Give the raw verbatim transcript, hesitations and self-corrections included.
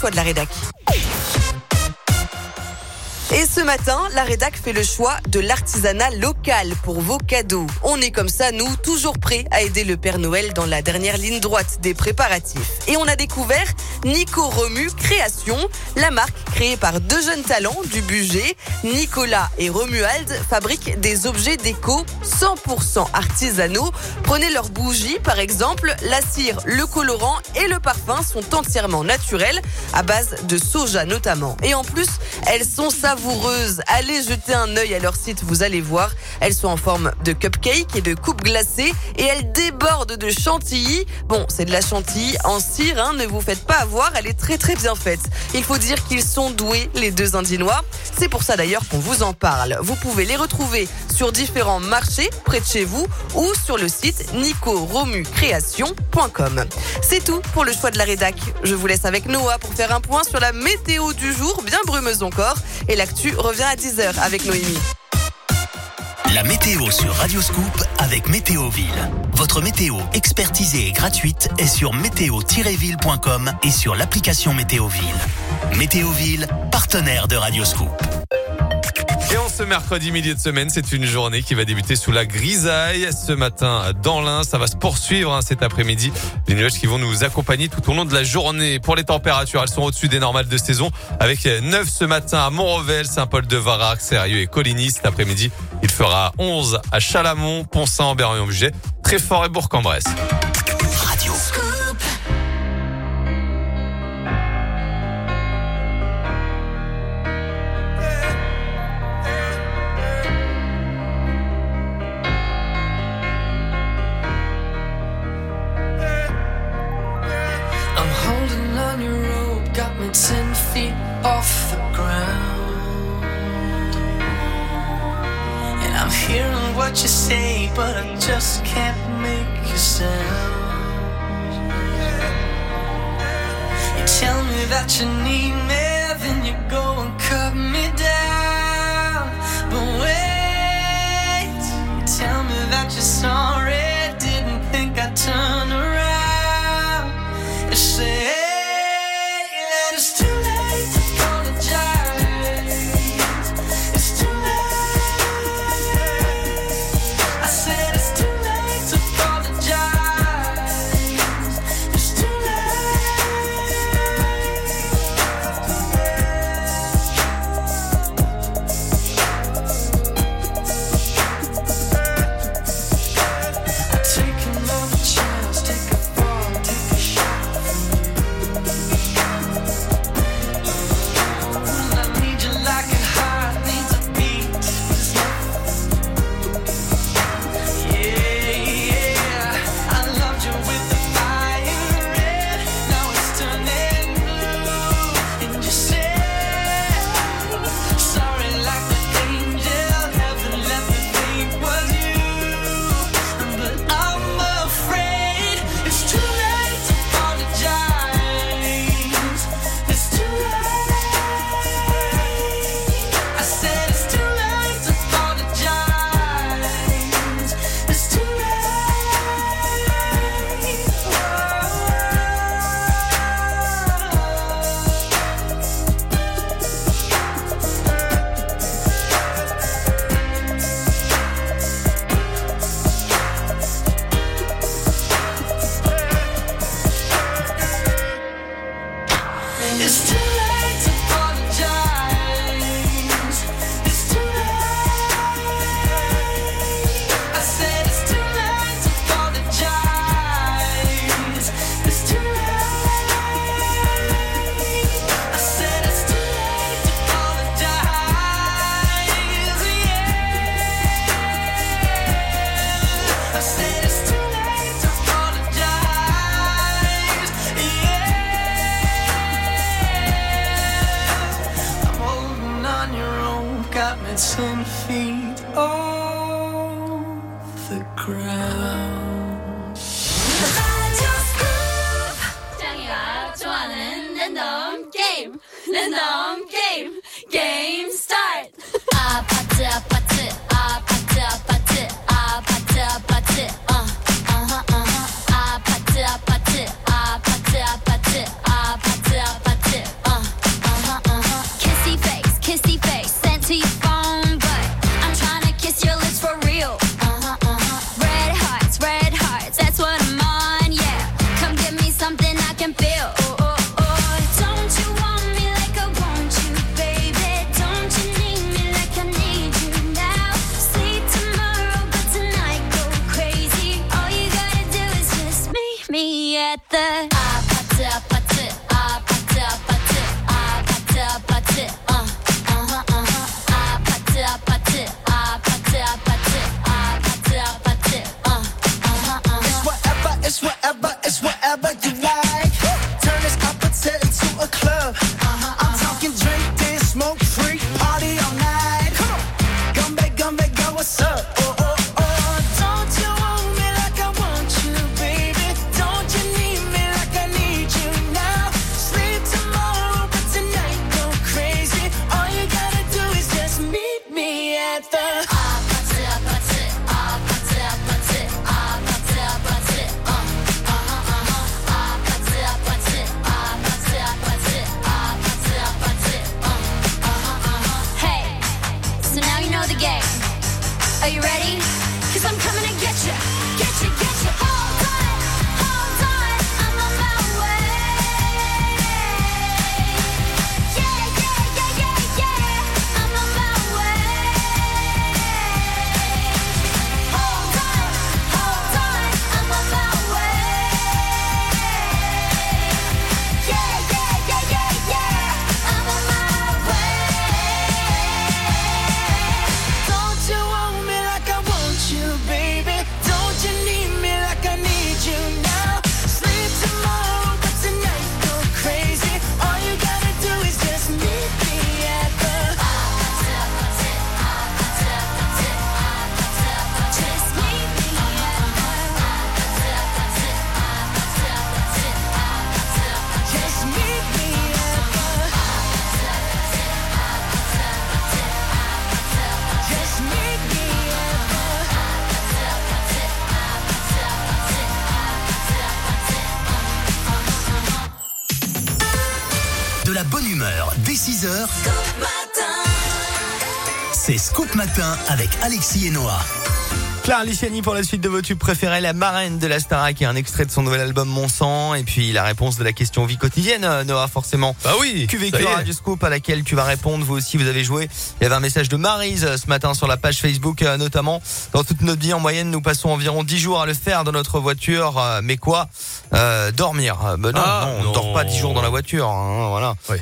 choix de la rédac. Et ce matin, la rédac fait le choix de l'artisanat local pour vos cadeaux. On est comme ça, nous, toujours prêts à aider le Père Noël dans la dernière ligne droite des préparatifs. Et on a découvert Nico Romu Création, la marque créée par deux jeunes talents du budget. Nicolas et Romuald fabriquent des objets déco cent pour cent artisanaux. Prenez leurs bougies, par exemple. La cire, le colorant et le parfum sont entièrement naturels, à base de soja notamment. Et en plus, elles sont savoureuses. Allez jeter un œil à leur site, vous allez voir. Elles sont en forme de cupcake et de coupe glacée et elles débordent de chantilly. Bon, c'est de la chantilly en cire, hein, ne vous faites pas avoir, elle est très très bien faite. Il faut dire qu'ils sont doués, les deux Indinois. C'est pour ça d'ailleurs qu'on vous en parle. Vous pouvez les retrouver sur différents marchés près de chez vous ou sur le site nico romu création point com. C'est tout pour le choix de la rédac. Je vous laisse avec Noah pour faire un point sur la météo du jour, bien brumeuse encore. Et l'actu revient à dix heures avec Noémie. La météo sur Radio Scoop avec Météoville. Votre météo expertisée et gratuite est sur météo tiret ville point com et sur l'application Météoville. Météoville, partenaire de Radio Scoop. Et en ce mercredi milieu de semaine, c'est une journée qui va débuter sous la grisaille. Ce matin, dans l'Ain, ça va se poursuivre hein, cet après-midi. Les nuages qui vont nous accompagner tout au long de la journée. Pour les températures, elles sont au-dessus des normales de saison. Avec neuf ce matin à Montrevel, Saint-Paul-de-Varax, Sérieux et Coligny. Cet après-midi, il fera onze à Chalamont, Pont-Saint, Berrion-Bugey, Treffort et Bourg-en-Bresse. Radio. Ten feet off the ground, and I'm hearing what you say, but I just can't make you sound. You tell me that you need me, then you go and cut me down. But wait, you tell me that you're sorry, didn't think I'd turn around. You say it's too late to apologize. It's too late. I said it's too late to apologize. It's too I take another chance, take a fall, take a shot from ten feet off the ground. 짱이가 좋아하는 랜덤 게임, 랜덤 게임, 게임 스타트. 아파트 아파트 아파트 아파트 아파트 아파트 어 어허 어허 아파트 아파트 아파트 아파트 아파트 아파트 de la bonne humeur dès six heures. C'est Scoop Matin avec Alexis et Noah. Clara Luciani pour la suite de vos tubes préférés, la marraine de la Starac et un extrait de son nouvel album Mon Sang. Et puis la réponse de la question vie quotidienne, Noah, forcément. Bah oui. Q V Q Radio Scoop à laquelle tu vas répondre. Vous aussi, vous avez joué. Il y avait un message de Maryse ce matin sur la page Facebook, notamment. Dans toute notre vie, en moyenne, nous passons environ dix jours à le faire dans notre voiture. Mais quoi euh, Dormir. Ben non, ah, non, on ne non. dort pas dix jours dans la voiture. Hein, voilà. Oui.